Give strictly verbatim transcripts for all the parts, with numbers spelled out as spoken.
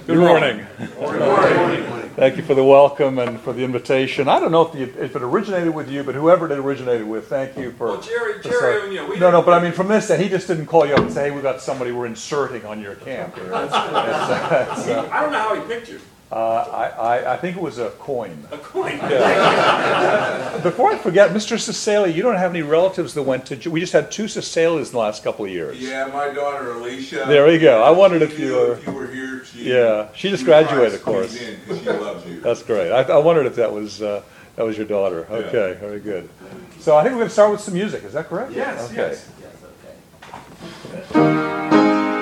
Good morning. Good morning. Thank you for the welcome and for the invitation. I don't know if, the, if it originated with you, but whoever it originated with, thank you for... Well, Jerry, for Jerry, you know, we No, no, but I mean, from this, he just didn't call you up and say, hey, we got somebody we're inserting on your camp. It's, it's, it's, uh, I don't know how he picked you. Uh, I, I, I think it was a coin. A coin? Yeah. Before I forget, Mister Cecilia, you don't have any relatives that went to... We just had two Cecilias in the last couple of years. Yeah, my daughter Alicia. There you go. I wondered if she you knew were... If you were here, she... Yeah, she just she graduated, of course. in 'cause she loves you. That's great. I, I wondered if that was uh, that was your daughter. Okay, very good. So I think we're going to start with some music. Is that correct? Yes, okay. yes. Yes, okay.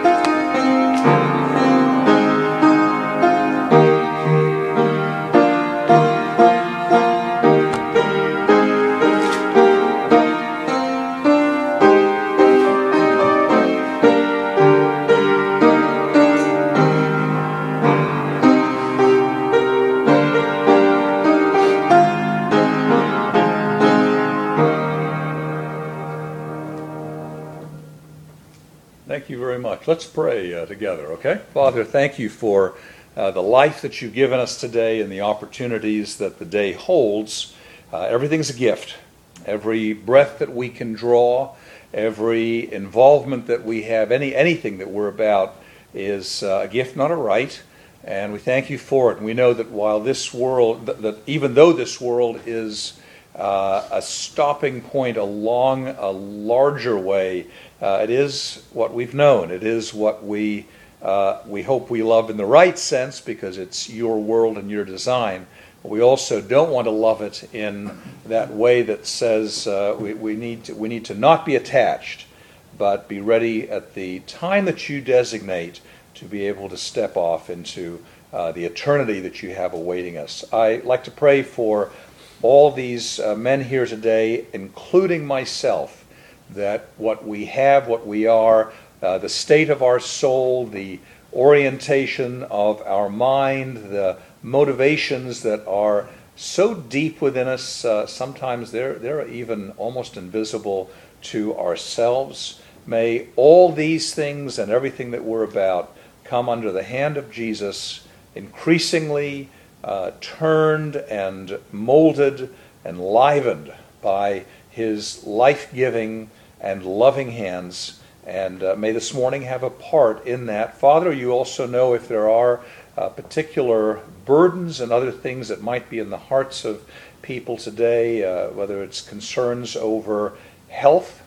Thank you very much. Let's pray uh, together, okay? Father, thank you for uh, the life that you've given us today and the opportunities that the day holds. Uh, everything's a gift. Every breath that we can draw, every involvement that we have, any anything that we're about is uh, a gift, not a right. And we thank you for it. And we know that while this world, that, that even though this world is uh, a stopping point along a larger way, Uh, it is what we've known. It is what we uh, we hope we love in the right sense because it's your world and your design. But we also don't want to love it in that way that says uh, we, we need to, we need to not be attached, but be ready at the time that you designate to be able to step off into uh, the eternity that you have awaiting us. I like to pray for all these uh, men here today, including myself, that what we have, what we are, uh, the state of our soul, the orientation of our mind, the motivations that are so deep within us, uh, sometimes they're, they're even almost invisible to ourselves. May all these things and everything that we're about come under the hand of Jesus, increasingly uh, turned and molded and livened by his life-giving and loving hands, and uh, may this morning have a part in that. Father, you also know if there are uh, particular burdens and other things that might be in the hearts of people today, uh, whether it's concerns over health,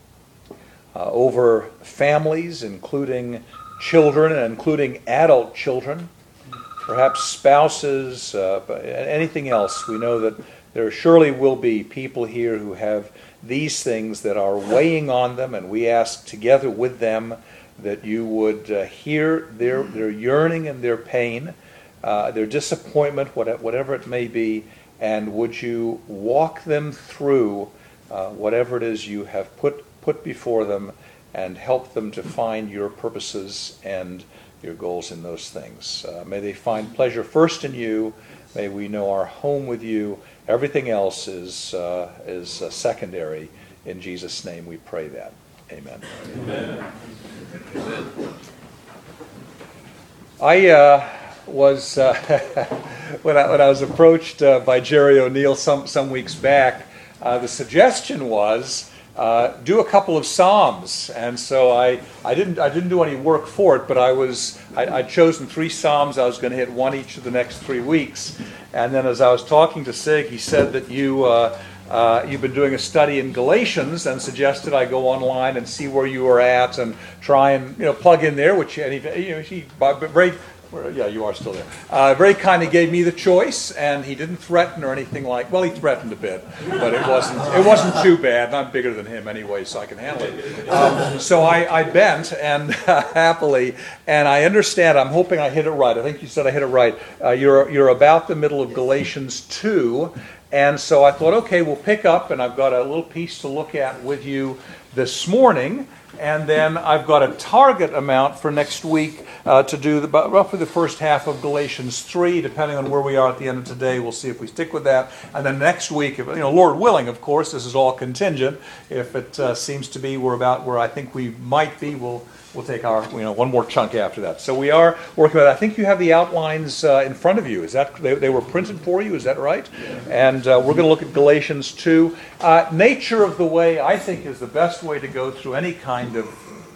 uh, over families, including children and including adult children, perhaps spouses, uh, anything else. We know that there surely will be people here who have these things that are weighing on them, and we ask together with them that you would uh, hear their, their yearning and their pain, uh, their disappointment, whatever it may be, and would you walk them through uh, whatever it is you have put, put before them and help them to find your purposes and your goals in those things. Uh, may they find pleasure first in you. May we know our home with you. Everything else is uh, is uh, secondary. In Jesus' name we pray that. Amen. Amen. I uh, was, uh, when, I, when I was approached uh, by Jerry O'Neill some, some weeks back, uh, the suggestion was uh, do a couple of Psalms. And so I, I didn't I didn't do any work for it, but I was I, I'd chosen three Psalms. I was going to hit one each of the next three weeks. And then as I was talking to Sig, he said that you, uh, uh, you've been doing a study in Galatians and suggested I go online and see where you were at and try and you know plug in there, which and he, you know, he very, yeah, you are still there. Uh, very kind of gave me the choice, and he didn't threaten or anything like, well, he threatened a bit, but it wasn't it wasn't too bad. And I'm bigger than him anyway, so I can handle it. Um, so I, I bent, and uh, happily, and I understand, I'm hoping I hit it right. I think you said I hit it right. Uh, you're, you're about the middle of Galatians two, and so I thought, okay, we'll pick up, and I've got a little piece to look at with you this morning. And then I've got a target amount for next week uh, to do the, roughly the first half of Galatians three, depending on where we are at the end of today. We'll see if we stick with that. And then next week, if, you know, Lord willing, of course, this is all contingent. If it uh, seems to be we're about where I think we might be, we'll we'll take our, you know, one more chunk after that. So we are working with, I think you have the outlines uh, in front of you. Is that, they, they were printed for you, is that right? And uh, we're going to look at Galatians two. Uh, nature of the way, I think, is the best way to go through any kind of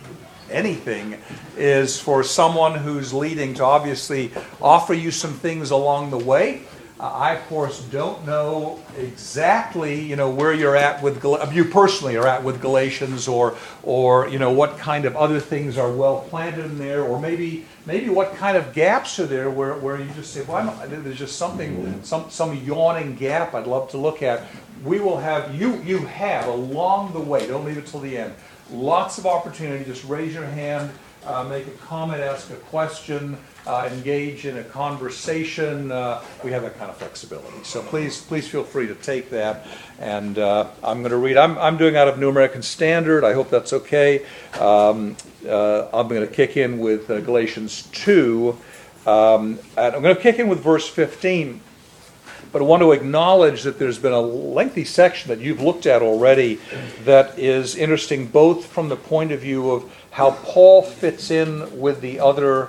anything, is for someone who's leading to obviously offer you some things along the way. Uh, I, of course, don't know exactly, you know, where you're at with, Gal- you personally are at with Galatians, or, or, you know, what kind of other things are well planted in there, or maybe, maybe what kind of gaps are there where, where you just say, well, I don't, there's just something, some, some yawning gap I'd love to look at. We will have, you, you have along the way, don't leave it till the end, lots of opportunity. Just raise your hand, uh, make a comment, ask a question, uh, engage in a conversation. Uh, we have that kind of flexibility. So please, please feel free to take that. And uh, I'm going to read. I'm, I'm doing out of New American Standard. I hope that's okay. Um, uh, I'm going to kick in with uh, Galatians two. Um, and I'm going to kick in with verse fifteen. But I want to acknowledge that there's been a lengthy section that you've looked at already that is interesting, both from the point of view of how Paul fits in with the other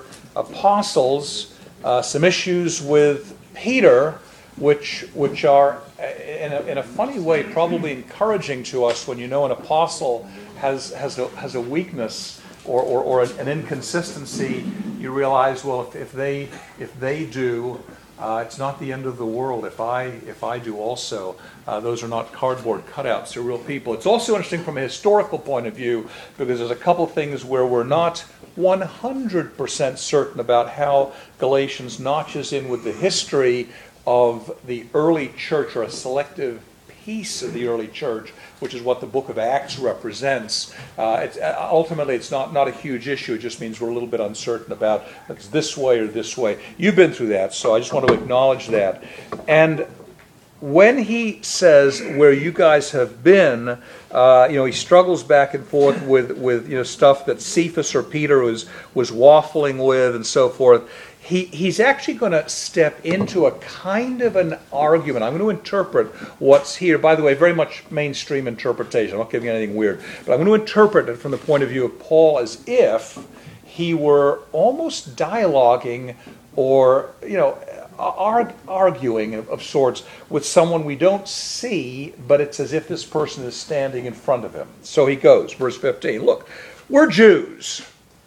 apostles, uh, some issues with Peter, which which are, in a, in a funny way, probably encouraging to us when you know an apostle has has a, has a weakness or, or, or an inconsistency. You realize, well, if, if they if they do, Uh, it's not the end of the world if I if I do also. Uh, those are not cardboard cutouts. They're real people. It's also interesting from a historical point of view, because there's a couple things where we're not one hundred percent certain about how Galatians notches in with the history of the early church, or a selective piece of the early church, which is what the book of Acts represents. Uh, it's, uh, ultimately, it's not, not a huge issue. It just means we're a little bit uncertain about if it's this way or this way. You've been through that, so I just want to acknowledge that. And when he says where you guys have been, uh, you know, he struggles back and forth with, with you know, stuff that Cephas or Peter was, was waffling with and so forth. He, he's actually going to step into a kind of an argument. I'm going to interpret what's here. By the way, very much mainstream interpretation. I'm not giving you anything weird. But I'm going to interpret it from the point of view of Paul as if he were almost dialoguing or, you know, arg- arguing of, of sorts with someone we don't see, but it's as if this person is standing in front of him. So he goes, verse fifteen. Look, we're Jews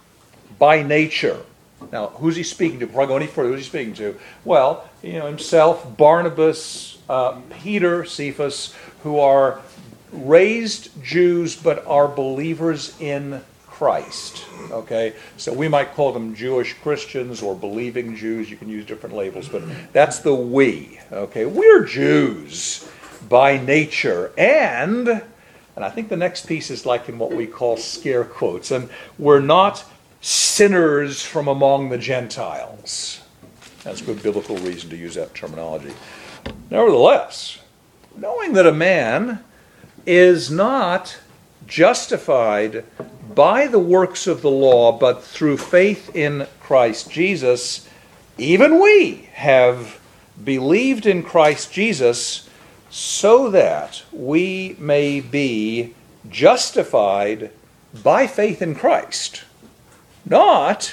by nature. Now, who's he speaking to? Before I go any further, who's he speaking to? Well, you know, himself, Barnabas, uh, Peter, Cephas, who are raised Jews but are believers in Christ. Okay? So we might call them Jewish Christians or believing Jews. You can use different labels, but that's the we. Okay? We're Jews by nature. And, and I think the next piece is like in what we call scare quotes. And we're not sinners from among the Gentiles. That's good biblical reason to use that terminology. Nevertheless, knowing that a man is not justified by the works of the law, but through faith in Christ Jesus, even we have believed in Christ Jesus so that we may be justified by faith in Christ, not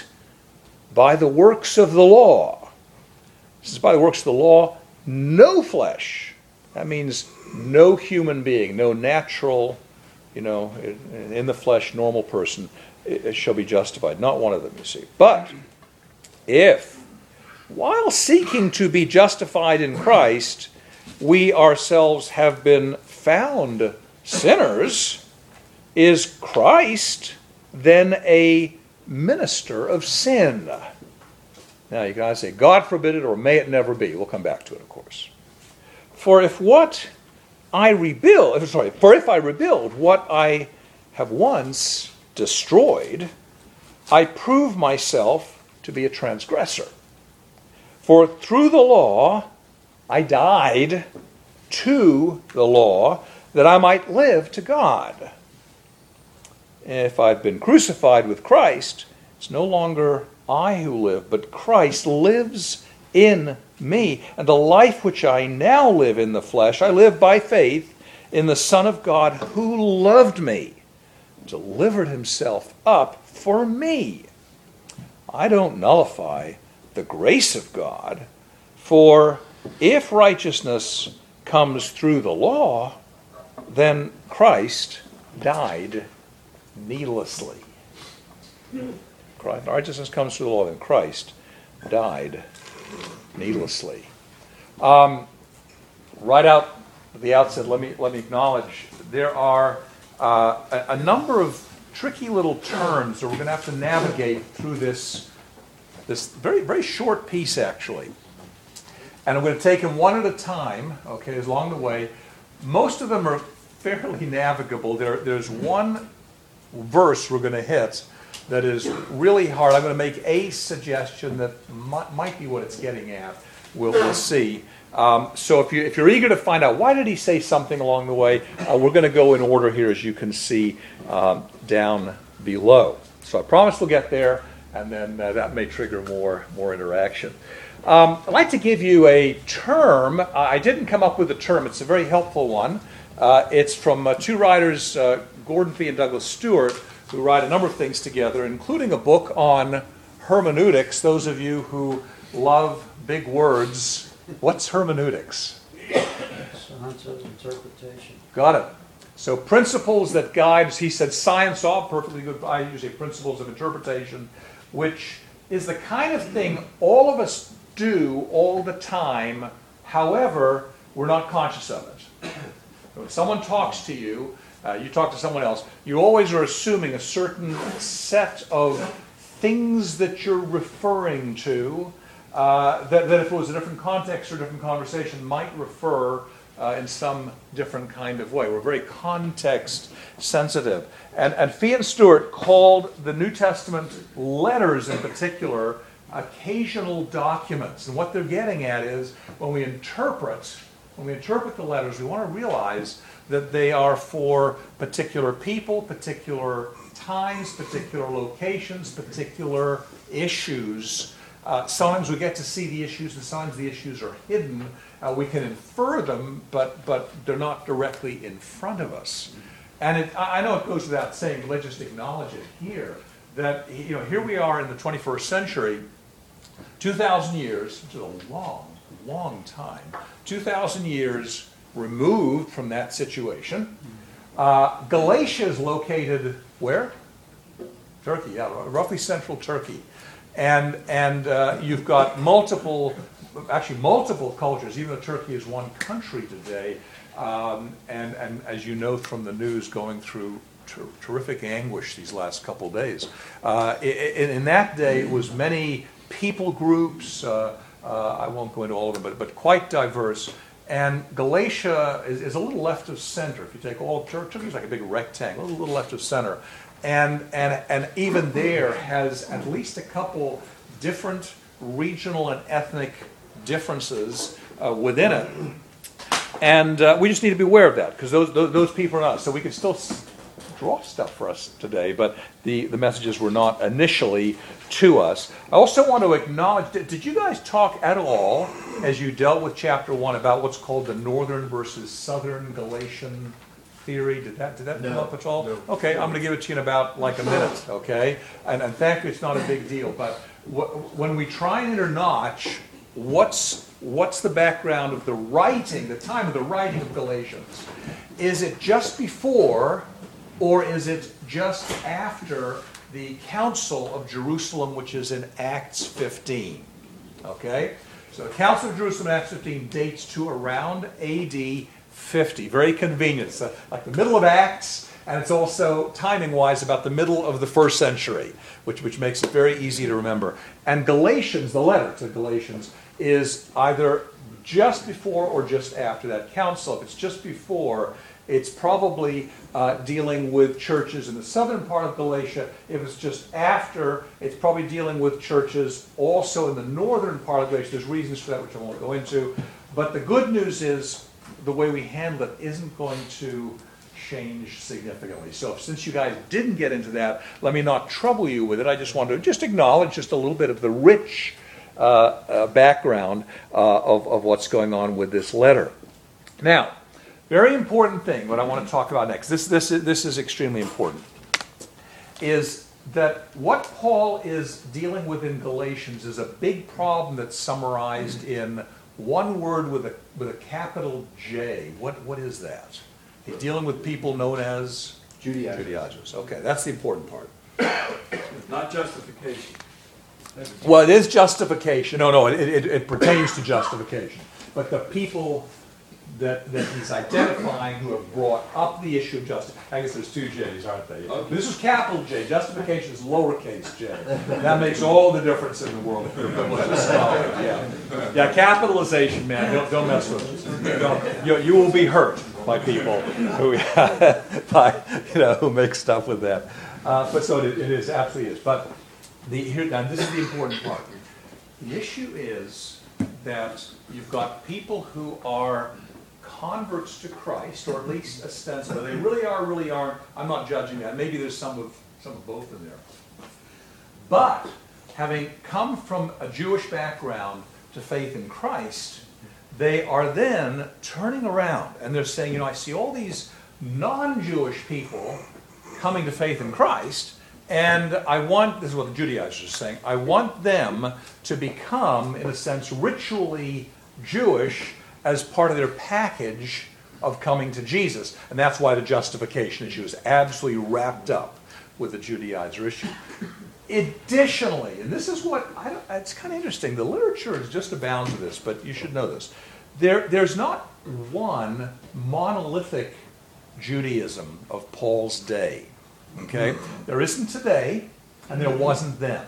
by the works of the law. This is by the works of the law, no flesh. That means no human being, no natural, you know, in the flesh, normal person shall be justified. Not one of them, you see. But if, while seeking to be justified in Christ, we ourselves have been found sinners, is Christ then a minister of sin? Now you can either say, God forbid it, or may it never be. We'll come back to it, of course. For if what I rebuild, sorry, for if I rebuild what I have once destroyed, I prove myself to be a transgressor. For through the law I died to the law, that I might live to God. If I've been crucified with Christ, it's no longer I who live, but Christ lives in me. And the life which I now live in the flesh, I live by faith in the Son of God who loved me delivered himself up for me. I don't nullify the grace of God, for if righteousness comes through the law, then Christ died needlessly. Christ, righteousness comes through the law, then Christ died needlessly. Um, right out at the outset, let me let me acknowledge there are uh, a, a number of tricky little turns that we're going to have to navigate through this this very very short piece, actually. And I'm going to take them one at a time, okay, along the way. Most of them are fairly navigable. There, there's one verse we're going to hit that is really hard. I'm going to make a suggestion that might, might be what it's getting at. We'll, we'll see. Um, so if, you, if you're eager to find out why did he say something along the way, uh, we're going to go in order here, as you can see um, down below. So I promise we'll get there, and then uh, that may trigger more, more interaction. Um, I'd like to give you a term. Uh, I didn't come up with a term. It's a very helpful one. Uh, it's from uh, two writers, uh, Gordon Fee and Douglas Stewart, who write a number of things together, including a book on hermeneutics. Those of you who love big words, what's hermeneutics? Science of interpretation. Got it. So principles that guide, he said science all perfectly good, I usually principles of interpretation, which is the kind of thing all of us do all the time, however, we're not conscious of it. When someone talks to you, uh, you talk to someone else, you always are assuming a certain set of things that you're referring to, uh, that, that if it was a different context or different conversation might refer uh, in some different kind of way. We're very context sensitive. And, and Fee and Stewart called the New Testament letters in particular occasional documents. And what they're getting at is when we interpret When we interpret the letters, we want to realize that they are for particular people, particular times, particular locations, particular issues. Uh, sometimes we get to see the issues, and sometimes the issues are hidden. Uh, we can infer them, but but they're not directly in front of us. And it, I know it goes without saying, but let's just acknowledge it here, that you know here we are in the twenty-first century, two thousand years, which is a long, long time, two thousand years removed from that situation. Uh, Galatia is located where? Turkey, yeah, roughly central Turkey. And and uh, you've got multiple, actually multiple cultures, even though Turkey is one country today, um, and, and as you know from the news, going through ter- terrific anguish these last couple days. Uh, in, in that day, it was many people groups, uh, Uh, I won't go into all of them, but, but quite diverse. And Galatia is, is a little left of center. If you take all of Turkey, Turkey is like a big rectangle, a little, little left of center. And, and, and even there has at least a couple different regional and ethnic differences uh, within it. And uh, we just need to be aware of that, because those, those, those people are not. So we can still draw stuff for us today, but the, the messages were not initially to us. I also want to acknowledge, did, did you guys talk at all as you dealt with chapter one about what's called the northern versus southern Galatian theory? Did that did that No, come up at all? no. Okay, I'm going to give it to you in about like a minute, okay? And, and thankfully it's not a big deal, but wh- when we try and internotch, what's what's the background of the writing, the time of the writing of Galatians? Is it just before, or is it just after the Council of Jerusalem, which is in Acts fifteen? Okay? So the Council of Jerusalem in Acts fifteen dates to around A D fifty. Very convenient. It's uh, like the middle of Acts, and it's also, timing-wise, about the middle of the first century, which, which makes it very easy to remember. And Galatians, the letter to Galatians, is either just before or just after that council. If it's just before, it's probably uh, dealing with churches in the southern part of Galatia. If it's just after, it's probably dealing with churches also in the northern part of Galatia. There's reasons for that, which I won't go into. But the good news is the way we handle it isn't going to change significantly. So since you guys didn't get into that, let me not trouble you with it. I just want to just acknowledge just a little bit of the rich uh, uh, background uh, of, of what's going on with this letter. Now, very important thing, what I want to talk about next. This, this, is, this is extremely important. is that what Paul is dealing with in Galatians is a big problem that's summarized in one word with a with a capital J. What what is that? He's dealing with people known as Judaizers. Judaizers. Okay, that's the important part. It's not justification. Well, it is justification. No, no, it, it, it pertains to justification. But the people that, that he's identifying who have brought up the issue of justice. I guess there's two J's, aren't they? Okay. This is capital J. Justification is lowercase j. That makes all the difference in the world if you're a biblical scholar. Yeah, yeah. Capitalization, man. Don't, don't mess with it. Don't, you, you will be hurt by people who, by, you know, who make stuff with that. Uh, but so it, it is absolutely is. But the here now this is the important part. The issue is that you've got people who are converts to Christ, or at least ostensibly. They really are, really aren't. I'm not judging that. Maybe there's some of some of both in there. But having come from a Jewish background to faith in Christ, they are then turning around and they're saying, you know, I see all these non-Jewish people coming to faith in Christ, and I want, this is what the Judaizers are saying, I want them to become, in a sense, ritually Jewish as part of their package of coming to Jesus. And that's why the justification issue is absolutely wrapped up with the Judaizer issue. Additionally, and this is what, I don't, it's kind of interesting, the literature is just abounds with this, but you should know this. There, there's not one monolithic Judaism of Paul's day. Okay? There isn't today, and there wasn't then.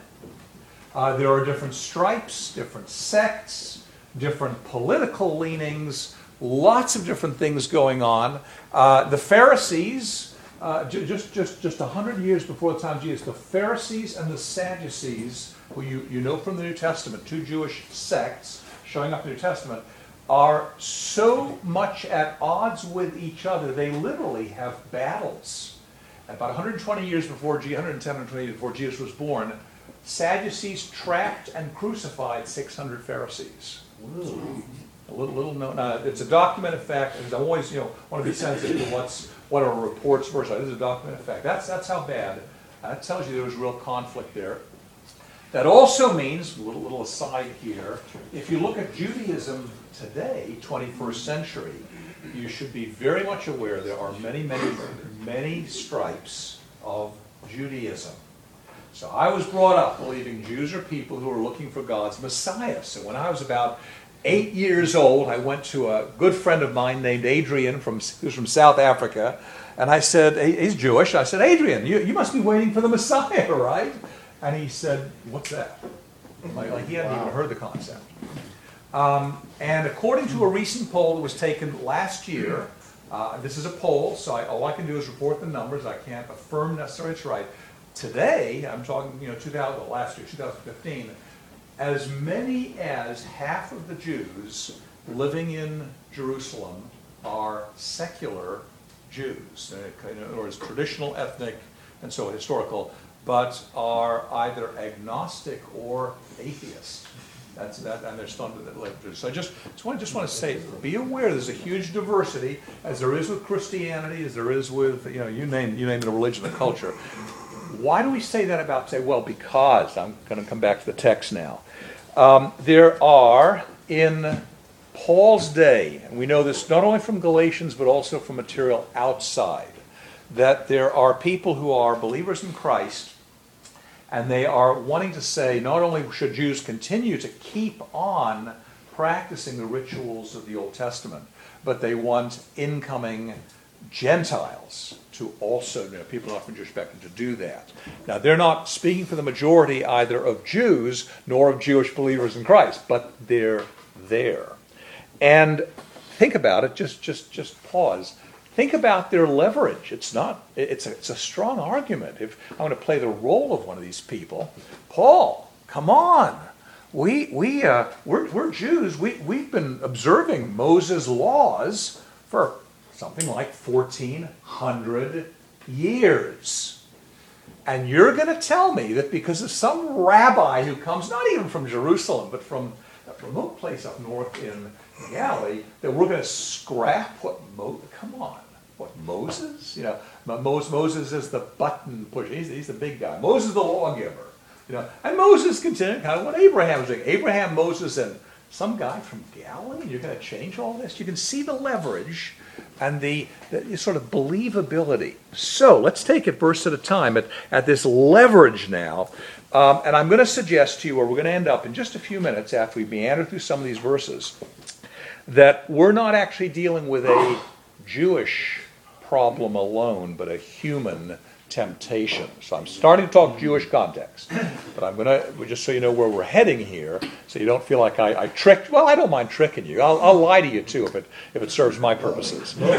Uh, there are different stripes, different sects, different political leanings, lots of different things going on. Uh, the Pharisees, uh, j- just just just a hundred years before the time of Jesus, the Pharisees and the Sadducees, who you, you know from the New Testament, two Jewish sects showing up in the New Testament, are so much at odds with each other, they literally have battles. About one hundred twenty years before, one hundred ten, one hundred twenty years before Jesus was born, Sadducees trapped and crucified six hundred Pharisees. Ooh. A little, little known. Uh, it's a documented fact, and I'm always, you know, want to be sensitive to what's what are reports versus. This is a documented fact. That's that's how bad. That tells you there was real conflict there. That also means, a little, little aside here, if you look at Judaism today, twenty-first century, you should be very much aware there are many, many, many stripes of Judaism. So I was brought up believing Jews are people who are looking for God's Messiah. So when I was about eight years old, I went to a good friend of mine named Adrian, from, who's from South Africa, and I said, he's Jewish. I said, Adrian, you, you must be waiting for the Messiah, right? And he said, what's that? Like, like he hadn't wow. even heard the concept. Um, and according to a recent poll that was taken last year, uh, this is a poll, so I, all I can do is report the numbers. I can't affirm necessarily it's right. Today, I'm talking, you know, two thousand, well, last year, two thousand fifteen, as many as half of the Jews living in Jerusalem are secular Jews, in other words, traditional, ethnic, and so historical, but are either agnostic or atheist. That's that, and they're stunned with it later. So I just, just want, just want to say, be aware there's a huge diversity, as there is with Christianity, as there is with, you know, you name you name it, a religion, a culture. Why do we say that about, say, well, because, I'm going to come back to the text now. Um, there are, in Paul's day, and we know this not only from Galatians, but also from material outside, that there are people who are believers in Christ, and they are wanting to say, not only should Jews continue to keep on practicing the rituals of the Old Testament, but they want incoming Gentiles to also, you know, people not from Jewish background, to do that. Now, they're not speaking for the majority either of Jews nor of Jewish believers in Christ, but they're there. And think about it, just just just pause. Think about their leverage. It's not, it's a, it's a strong argument. If I'm going to play the role of one of these people, Paul, come on. We, we, uh, we're, we're Jews. We, we've been observing Moses' laws for something like fourteen hundred years. And you're going to tell me that because of some rabbi who comes, not even from Jerusalem, but from a remote place up north in Galilee, that we're going to scrap what Moses, come on. what, Moses? You know, Moses, Moses is the button pusher. He's, he's the big guy. Moses is the lawgiver. You know, and Moses continued kind of what Abraham was doing. Abraham, Moses, and some guy from Galilee. You're going to change all this? You can see the leverage and the, the sort of believability. So let's take it verse at a time at, at this leverage now. Um, and I'm going to suggest to you where we're going to end up in just a few minutes after we meander through some of these verses, that we're not actually dealing with a Jewish problem alone, but a human temptation. So I'm starting to talk Jewish context, but I'm going to, just so you know where we're heading here, so you don't feel like I, I tricked, well, I don't mind tricking you. I'll, I'll lie to you too if it if it serves my purposes. Um,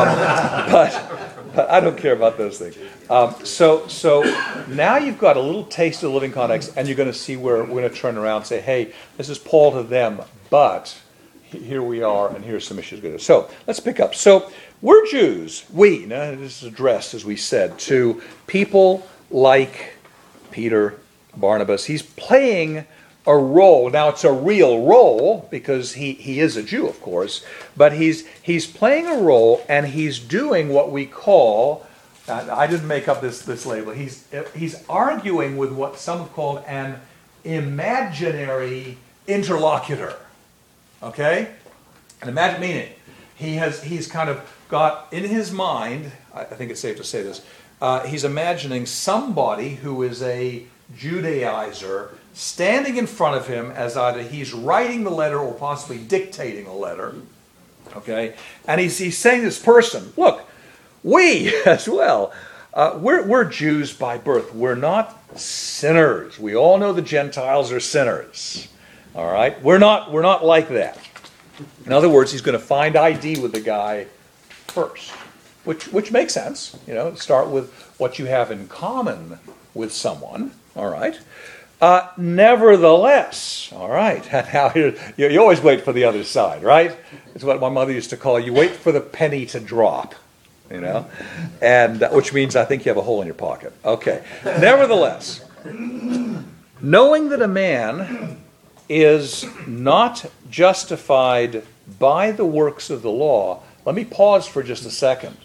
but, but I don't care about those things. Um, so, so now you've got a little taste of the living context, and you're going to see where we're going to turn around and say, hey, this is Paul to them, but here we are, and here's some issues. So let's pick up. So we're Jews. We, now this is addressed, as we said, to people like Peter, Barnabas. He's playing a role. Now it's a real role because he, he is a Jew, of course, but he's he's playing a role, and he's doing what we call, uh, I didn't make up this, this label, he's he's arguing with what some have called an imaginary interlocutor. Okay? And imagine meaning. He has he's kind of got in his mind, I think it's safe to say this, uh, he's imagining somebody who is a Judaizer standing in front of him as either he's writing the letter or possibly dictating a letter. Okay? And he's he's saying to this person, look, we as well, uh, we're we're Jews by birth. We're not sinners. We all know the Gentiles are sinners. All right? We're not, we're not like that. In other words, he's going to find I D with the guy first, which which makes sense. You know, start with what you have in common with someone. All right? Uh, nevertheless, all right, now you, you always wait for the other side, right? It's what my mother used to call, you wait for the penny to drop, you know, and uh, which means I think you have a hole in your pocket. Okay. Nevertheless, knowing that a man is not justified by the works of the law, let me pause for just a second.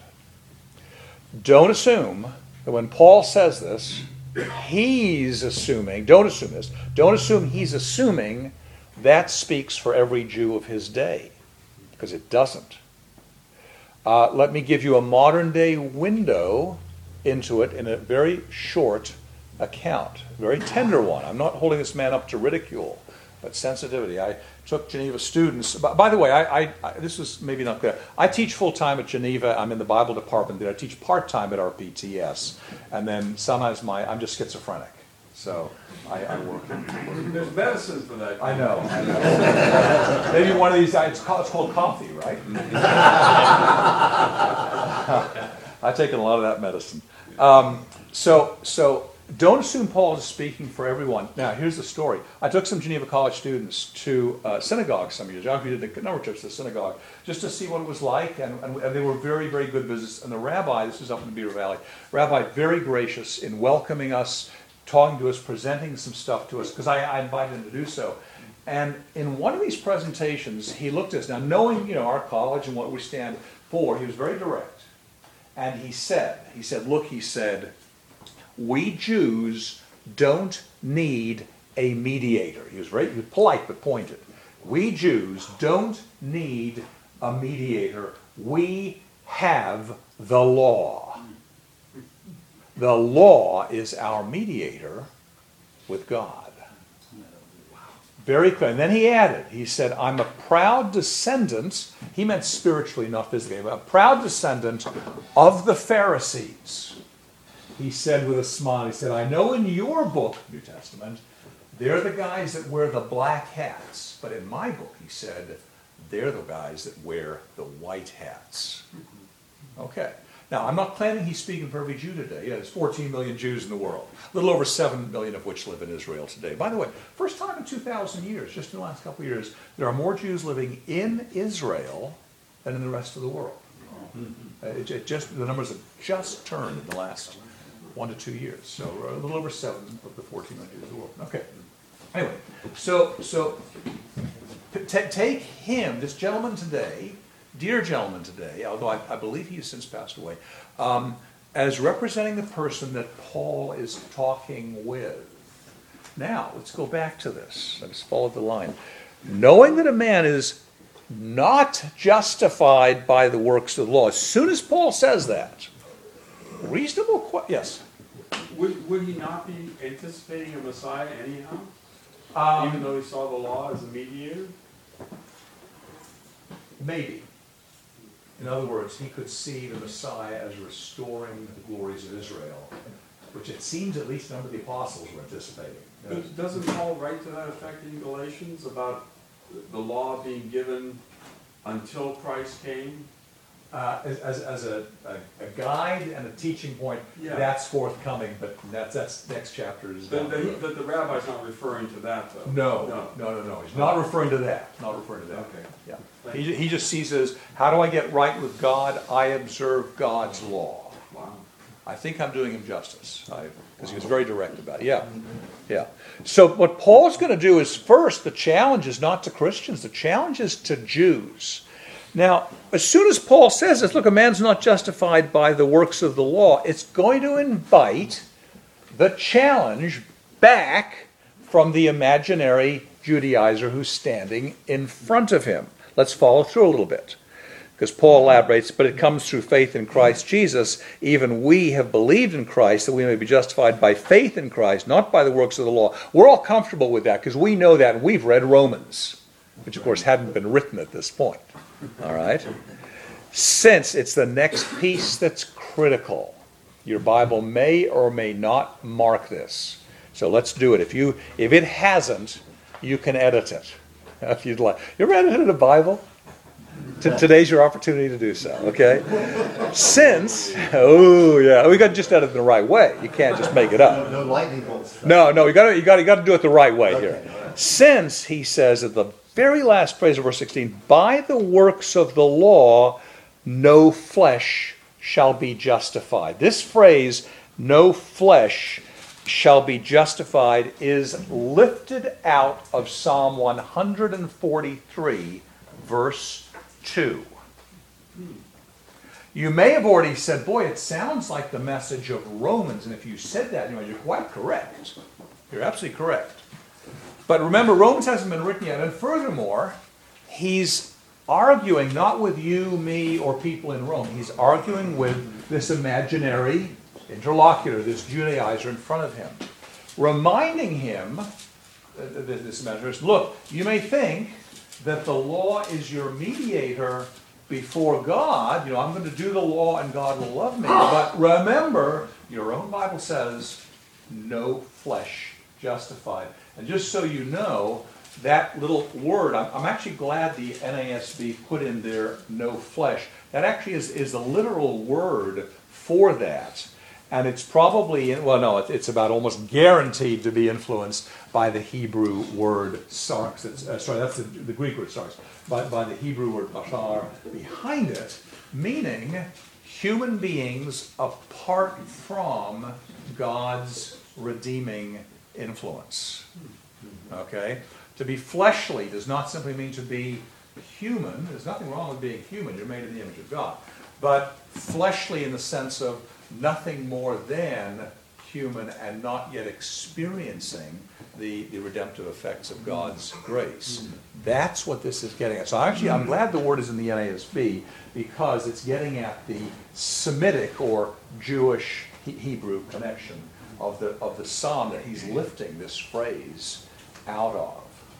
Don't assume that when Paul says this, he's assuming, don't assume this, don't assume he's assuming that speaks for every Jew of his day, because it doesn't. Uh, let me give you a modern day window into it in a very short account, a very tender one. I'm not holding this man up to ridicule, but sensitivity. I took Geneva students. By, by the way, I, I, I this is maybe not clear. I teach full-time at Geneva. I'm in the Bible department there. I teach part-time at R P T S. And then sometimes my I'm just schizophrenic. So I, I work in... There's medicine for that. I know. I know. Maybe one of these, it's called, it's called coffee, right? I've taken a lot of that medicine. Um, so, so... Don't assume Paul is speaking for everyone. Now, here's the story. I took some Geneva College students to uh, synagogue some years ago. We did a number of trips to synagogue just to see what it was like, and, and, and they were very, very good visits. And the rabbi, this was up in the Beaver Valley, rabbi very gracious in welcoming us, talking to us, presenting some stuff to us, because I, I invited him to do so. And in one of these presentations, he looked at us. Now, knowing you know our college and what we stand for, he was very direct. And he said, he said, look, he said, we Jews don't need a mediator. He was very he was polite but pointed. We Jews don't need a mediator. We have the law. The law is our mediator with God. Very clear. And then he added, he said, I'm a proud descendant, he meant spiritually, not physically, but a proud descendant of the Pharisees. He said with a smile, he said, I know in your book, New Testament, they're the guys that wear the black hats. But in my book, he said, they're the guys that wear the white hats. Okay. Now, I'm not claiming he's speaking for every Jew today. Yeah, there's fourteen million Jews in the world, a little over seven million of which live in Israel today. By the way, first time in two thousand years, just in the last couple of years, there are more Jews living in Israel than in the rest of the world. Uh, it, it just the numbers have just turned in the last one to two years. So a little over seven of the fourteen million Jews in the world. Okay. Anyway, so so t- take him, this gentleman today, dear gentleman today, although I, I believe he has since passed away, um, as representing the person that Paul is talking with. Now, let's go back to this. Let's follow the line. Knowing that a man is not justified by the works of the law. As soon as Paul says that, reasonable question. Yes? Would, would he not be anticipating a Messiah anyhow? Um, Even though he saw the law as a mediator? Maybe. In other words, he could see the Messiah as restoring the glories of Israel, which it seems at least none of the apostles were anticipating. Does- Doesn't Paul write to that effect in Galatians about the law being given until Christ came? Uh, as, as, as a, a, a guide and a teaching point, Yeah. that's forthcoming, but that's, that's next chapter is That down the the, road. that the rabbi's not referring to that, though? No, no, no, no. He's not referring to that. Not referring to that. Okay. Yeah. Thank He, he just sees it as, how do I get right with God? I observe God's law. Wow. I think I'm doing him justice, because he was very direct about it. Yeah, yeah. So what Paul's going to do is, first, the challenge is not to Christians. The challenge is to Jews. Now, as soon as Paul says this, look, a man's not justified by the works of the law, it's going to invite the challenge back from the imaginary Judaizer who's standing in front of him. Let's follow through a little bit. Because Paul elaborates, but it comes through faith in Christ Jesus. Even we have believed in Christ that we may be justified by faith in Christ, not by the works of the law. We're all comfortable with that because we know that and we've read Romans, which of course hadn't been written at this point. All right? Since it's the next piece that's critical. Your Bible may or may not mark this. So let's do it. If you if it hasn't, you can edit it. If you'd like. You ever edited a Bible? T- today's your opportunity to do so, okay? Since, oh yeah, we got to just edit it the right way. You can't just make it up. No lightning bolts. No, no, you got to you got you got to do it the right way Okay, here. all right. Since he says at the very last phrase of verse sixteen, by the works of the law, no flesh shall be justified. This phrase, no flesh shall be justified, is lifted out of Psalm one forty-three, verse two. You may have already said, boy, it sounds like the message of Romans. And if you said that, you know, you're quite correct. You're absolutely correct. But remember, Romans hasn't been written yet. And furthermore, he's arguing not with you, me, or people in Rome. He's arguing with this imaginary interlocutor, this Judaizer in front of him, reminding him, uh, this imaginary, look, you may think that the law is your mediator before God. You know, I'm going to do the law and God will love me. But remember, your own Bible says, no flesh justified. And just so you know, that little word, I'm, I'm actually glad the N A S B put in there, no flesh. That actually is, is the literal word for that. And it's probably, well, no, it's about almost guaranteed to be influenced by the Hebrew word sarx. It's, uh, sorry, that's the, the Greek word sarx. By, by the Hebrew word bashar behind it, meaning human beings apart from God's redeeming influence. Okay? To be fleshly does not simply mean to be human. There's nothing wrong with being human. You're made in the image of God. But fleshly in the sense of nothing more than human and not yet experiencing the, the redemptive effects of God's grace. That's what this is getting at. So actually, I'm glad the word is in the N A S B because it's getting at the Semitic or Jewish he- Hebrew connection of the, of the psalm that he's lifting this phrase out of.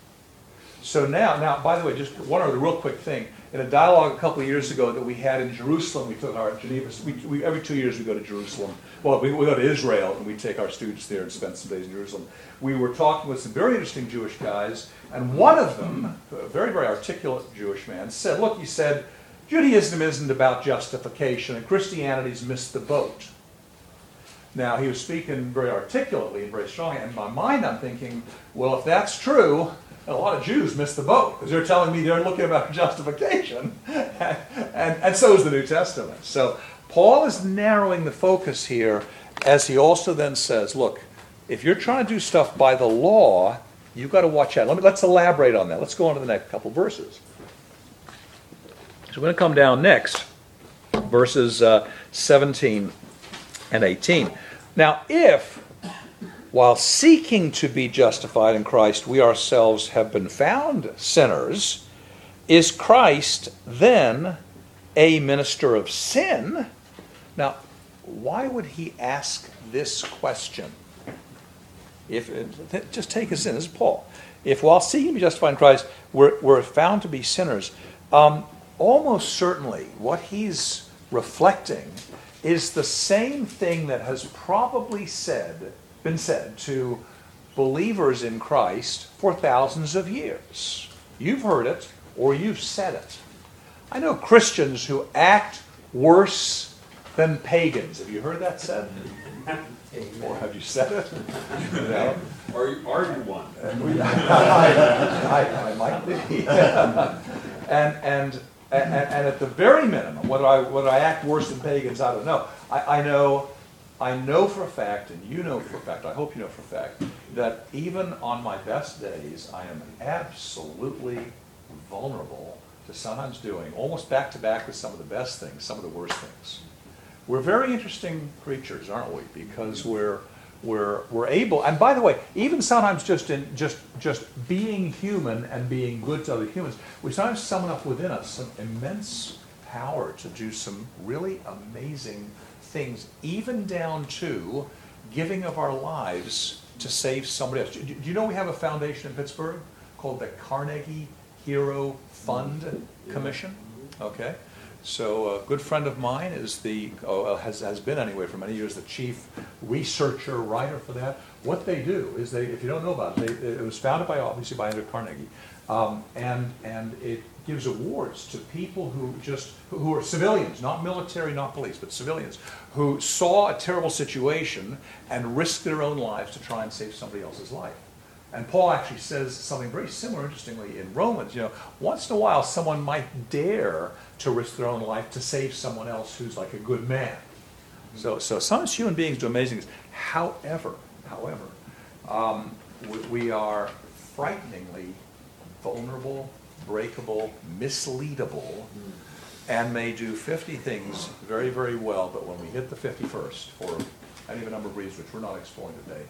So now, now, by the way, just one other real quick thing. In a dialogue a couple of years ago that we had in Jerusalem, we took our Geneva, we, we, every two years we go to Jerusalem. Well, we, we go to Israel and we take our students there and spend some days in Jerusalem. We were talking with some very interesting Jewish guys, and one of them, a very, very articulate Jewish man, said, look, he said, Judaism isn't about justification and Christianity's missed the boat. Now, he was speaking very articulately and very strongly, and in my mind I'm thinking, well, if that's true, a lot of Jews miss the boat because they're telling me they're looking about justification, and, and, and so is the New Testament. So Paul is narrowing the focus here as he also then says, look, if you're trying to do stuff by the law, you've got to watch out. Let me, let's elaborate on that. Let's go on to the next couple verses. So we're going to come down next, verses uh, seventeen and eighteen. Now, if, while seeking to be justified in Christ, we ourselves have been found sinners, is Christ then a minister of sin? Now, why would he ask this question? If just take a sin, this is Paul. If while seeking to be justified in Christ, we're, we're found to be sinners, um, almost certainly what he's reflecting is the same thing that has probably said, been said to believers in Christ for thousands of years. You've heard it, or you've said it. I know Christians who act worse than pagans. Have you heard that said? Or have you said it? You know? Are you, are you one? I, I, I might be. and, and, and, and at the very minimum, whether I, whether I act worse than pagans, I don't know. I, I know I know for a fact, and you know for a fact, I hope you know for a fact, that even on my best days, I am absolutely vulnerable to sometimes doing, almost back to back with some of the best things, some of the worst things. We're very interesting creatures, aren't we? Because we're we're we're able, and by the way, even sometimes just in just just being human and being good to other humans, we sometimes summon up within us some immense power to do some really amazing things, even down to giving of our lives to save somebody else. Do you know we have a foundation in Pittsburgh called the Carnegie Hero Fund Commission? Okay. So a good friend of mine is the, oh, has, has been anyway for many years, the chief researcher, writer for that. What they do is they, if you don't know about it, they, it was founded by, obviously by Andrew Carnegie, um, and, and it gives awards to people who just, who are civilians, not military, not police, but civilians, who saw a terrible situation and risked their own lives to try and save somebody else's life. And Paul actually says something very similar, interestingly, in Romans. You know, once in a while, someone might dare to risk their own life to save someone else who's like a good man. So, so sometimes human beings do amazing things. However, however, um, we, we are frighteningly vulnerable, breakable, misleadable, and may do fifty things very, very well. But when we hit the fifty-first, for any of a number of reasons which we're not exploring today,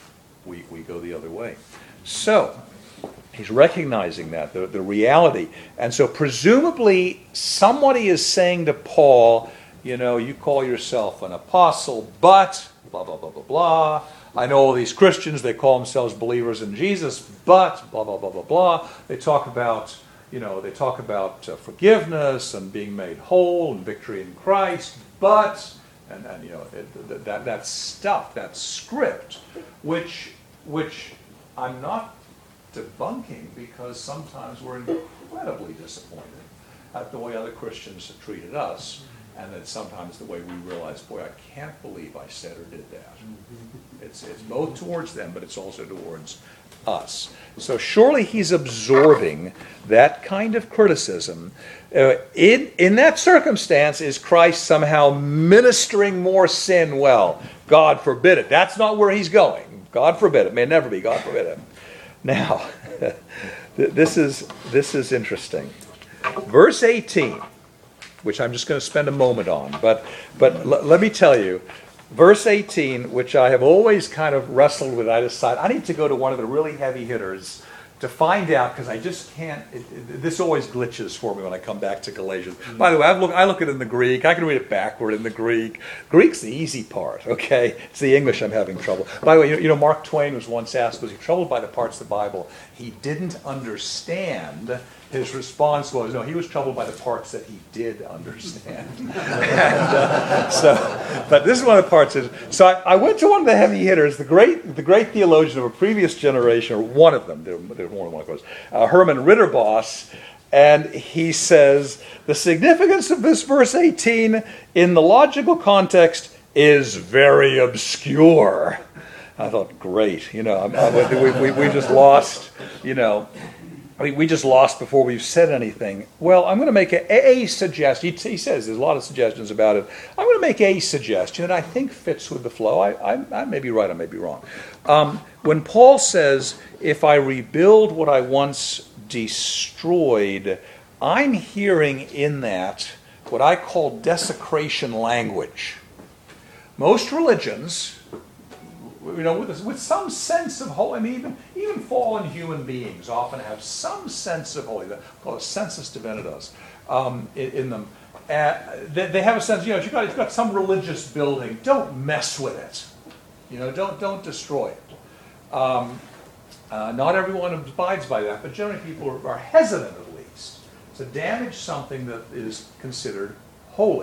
we, we go the other way. So, he's recognizing that, the, the reality. And so presumably somebody is saying to Paul, you know, you call yourself an apostle, but blah, blah, blah, blah, blah. I know all these Christians, they call themselves believers in Jesus, but blah, blah, blah, blah, blah. They talk about, you know, they talk about uh, forgiveness and being made whole and victory in Christ, but... And, and you know it, that that stuff, that script, which which I'm not debunking, because sometimes we're incredibly disappointed at the way other Christians have treated us, and then sometimes the way we realize, boy, I can't believe I said or did that. It's it's both towards them, but it's also towards us. So surely he's absorbing that kind of criticism. Uh, in, in that circumstance, is Christ somehow ministering more sin? Well, God forbid it. That's not where he's going. God forbid it. May never be. God forbid it. Now, this is this is interesting. Verse eighteen, which I'm just going to spend a moment on, but but l- let me tell you, verse eighteen, which I have always kind of wrestled with, I decided I need to go to one of the really heavy hitters to find out, because I just can't, it, it, this always glitches for me when I come back to Galatians. Mm-hmm. By the way, I look, I look at it in the Greek. I can read it backward in the Greek. Greek's the easy part, okay? It's the English I'm having trouble. By the way, you, you know, Mark Twain was once asked, was he troubled by the parts of the Bible he didn't understand? His response was, no, he was troubled by the parts that he did understand. and, uh, so, but this is one of the parts. Is, so I, I went to one of the heavy hitters, the great the great theologian of a previous generation, or one of them, there, there's more than one, of course, uh, Herman Ritterboss, and he says, the significance of this verse eighteen in the logical context is very obscure. I thought, great, you know, I, I, we, we, we just lost, you know, we just lost before we've said anything. Well, I'm going to make a, a suggestion. He, he says there's a lot of suggestions about it. I'm going to make a suggestion that I think fits with the flow. I, I, I may be right, I may be wrong. Um, when Paul says, if I rebuild what I once destroyed, I'm hearing in that what I call desecration language. Most religions, you know, with, with some sense of holy, I mean, even, even fallen human beings often have some sense of holy, called a sensus divinitas, um, in, in them. Uh, they, they have a sense, you know, if you've got, if you've got some religious building, don't mess with it. You know, don't, don't destroy it. Um, uh, not everyone abides by that, but generally people are, are hesitant, at least, to damage something that is considered holy.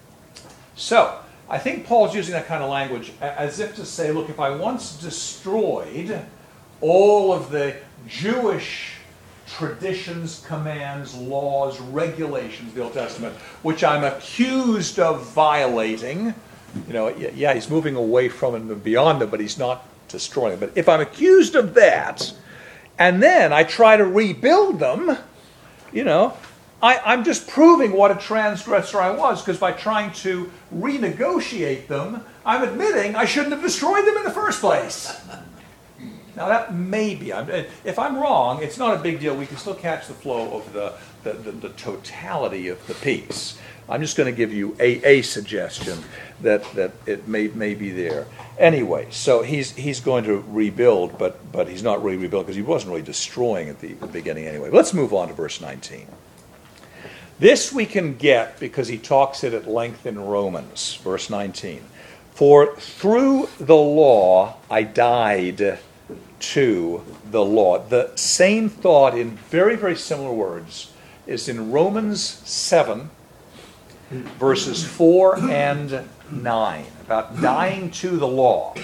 So, I think Paul's using that kind of language as if to say, look, if I once destroyed all of the Jewish traditions, commands, laws, regulations of the Old Testament, which I'm accused of violating, you know, yeah, he's moving away from it and beyond it, but he's not destroying it. But if I'm accused of that, and then I try to rebuild them, you know, I, I'm just proving what a transgressor I was, because by trying to renegotiate them, I'm admitting I shouldn't have destroyed them in the first place. Now that may be, if I'm wrong, it's not a big deal. We can still catch the flow of the, the, the, the totality of the piece. I'm just going to give you a, a suggestion that, that it may, may be there. Anyway, so he's he's going to rebuild, but but he's not really rebuilding because he wasn't really destroying at the, the beginning anyway. Let's move on to verse nineteen. This we can get because he talks it at length in Romans, verse nineteen. For through the law I died to the law. The same thought in very, very similar words is in Romans seven, verses four and nine, about dying to the law.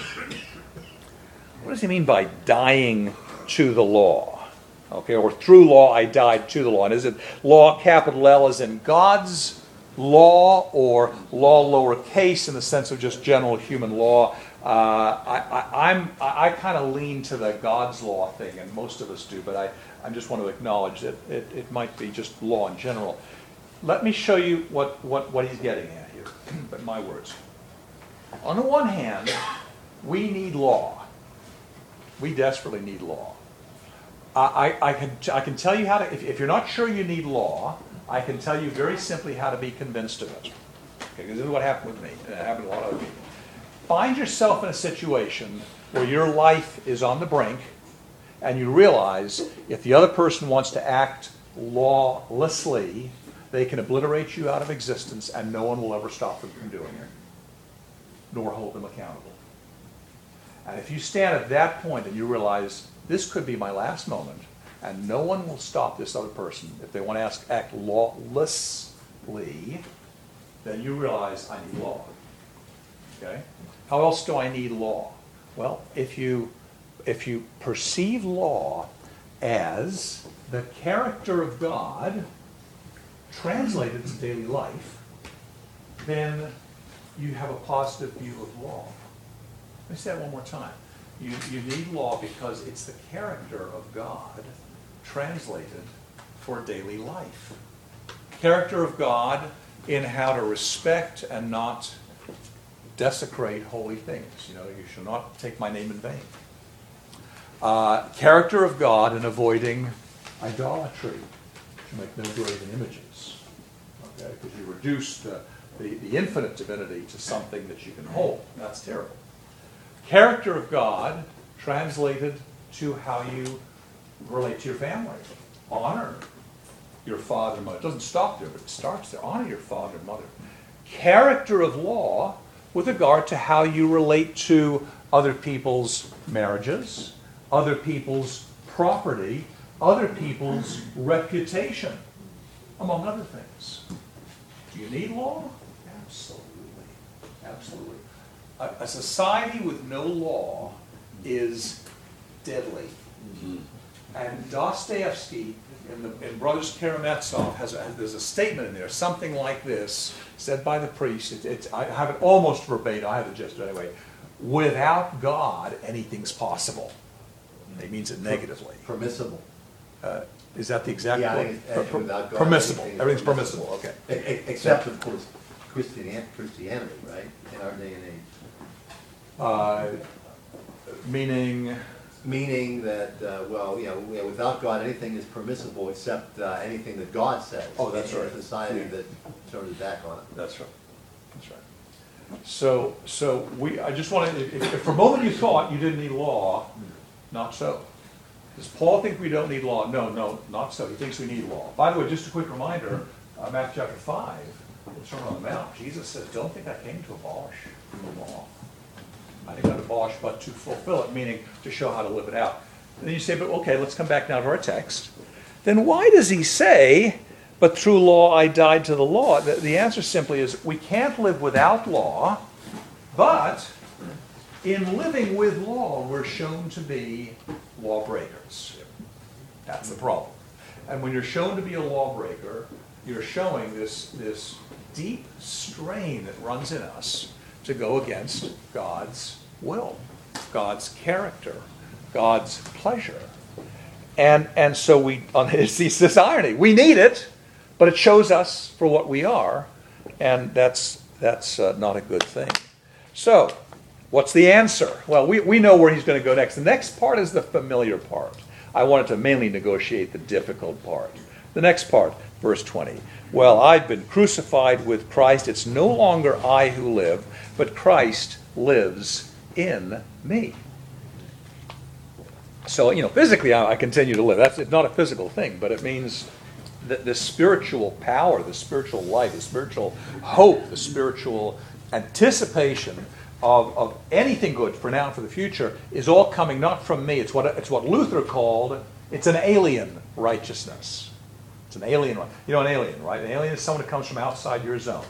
What does he mean by dying to the law? Okay, or through law I died to the law. And is it law, capital L, as in God's law, or law lowercase in the sense of just general human law? Uh, I, I, I'm, I, I kind of lean to the God's law thing, and most of us do, but I, I just want to acknowledge that it, it might be just law in general. Let me show you what, what, what he's getting at here, but my words. On the one hand, we need law. We desperately need law. I, I, can, I can tell you how to, if, if you're not sure you need law, I can tell you very simply how to be convinced of it. Okay, because this is what happened with me, and it happened to a lot of other people. Find yourself in a situation where your life is on the brink, and you realize if the other person wants to act lawlessly, they can obliterate you out of existence, and no one will ever stop them from doing it, nor hold them accountable. And if you stand at that point and you realize, this could be my last moment, and no one will stop this other person if they want to ask, act lawlessly, then you realize I need law. Okay? How else do I need law? Well, if you, if you perceive law as the character of God translated to daily life, then you have a positive view of law. Let me say that one more time. You, you need law because it's the character of God translated for daily life. Character of God in how to respect and not desecrate holy things. You know, you shall not take my name in vain. Uh, character of God in avoiding idolatry. You should make no graven images. Okay, because you reduce the, the, the infinite divinity to something that you can hold. That's terrible. Character of God translated to how you relate to your family. Honor your father and mother. It doesn't stop there, but it starts there. Honor your father and mother. Character of law with regard to how you relate to other people's marriages, other people's property, other people's reputation, among other things. Do you need law? Absolutely. Absolutely. A, a society with no law is deadly. Mm-hmm. And Dostoevsky in, the, in Brothers Karamazov has a, there's a statement in there, something like this, said by the priest. It, it's, I have it almost verbatim. I have it just anyway. Without God, anything's possible. He means it negatively. Permissible. Uh, is that the exact Yeah, I word? think it's, Per- without God, permissible. anything is Everything's permissible. Okay. E- e- Except, of course, Christian- Christianity, right? In our day and age. Uh, meaning, Meaning that, uh, well, you know, you know, without God, anything is permissible except uh, anything that God says. Oh, that's in right. a society Yeah. that turns its back on it. That's right. That's right. So, so we. I just want to. If, if for a moment you thought you didn't need law, not so. Does Paul think we don't need law? No, no, not so. He thinks we need law. By the way, just a quick reminder: uh, Matthew chapter five, the Sermon on the Mount. Jesus says, "Don't think I came to abolish the law. I think I abolish, but to fulfill it," meaning to show how to live it out. And then you say, "But okay, let's come back now to our text. Then why does he say?" But through law I died to the law. The, the answer simply is we can't live without law, but in living with law, we're shown to be lawbreakers. That's the problem. And when you're shown to be a lawbreaker, you're showing this, this deep strain that runs in us to go against God's will, God's character, God's pleasure. And, and so we, on it's this irony, we need it, but it shows us for what we are, and that's that's uh, not a good thing. So, what's the answer? Well, we, we know where he's going to go next. The next part is the familiar part. I wanted to mainly negotiate the difficult part. The next part, verse twenty. Well, I've been crucified with Christ. It's no longer I who live, but Christ lives in me. So, you know, physically I, I continue to live. That's it's not a physical thing, but it means the, the spiritual power, the spiritual life, the spiritual hope, the spiritual anticipation of, of anything good for now and for the future is all coming not from me. It's what it's what Luther called, it's an alien righteousness. It's an alien right. You know an alien, right? An alien is someone who comes from outside your zone.